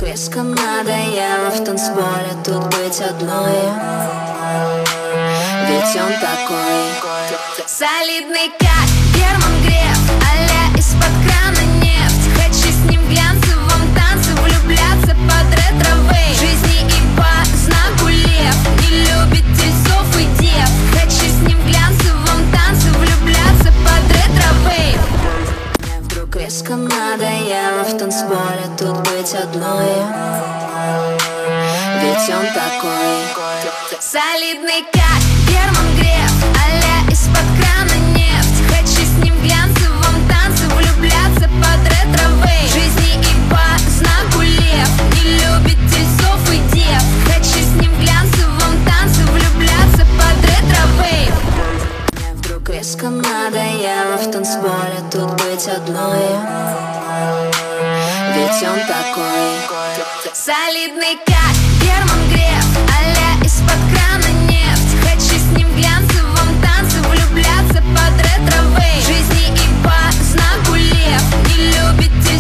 Слишком надоело в танцполе тут быть одной. Ведь он такой солидный, как Герман Греф, а-ля из-под крана нефть. Хочу с ним в глянцевом танце влюбляться под ретро-вейв. В жизни и по знаку лев, не любит тельцов и дев. Хочу с ним в глянцевом танце влюбляться под ретро-вейв. Мне вдруг резко надоело в танцполе тут быть одной. Ведь он такой солидный, как Герман Греф, а-ля из-под крана нефть. Хочу с ним в глянцевом танце влюбляться под ретро-вейв. В жизни и по знаку лев, не любит тельцов и дев. Хочу с ним в глянцевом танце влюбляться под ретро-вейв. Мне вдруг резко надоело в танцполе тут быть одной. Ведь он такой солидный, как Герман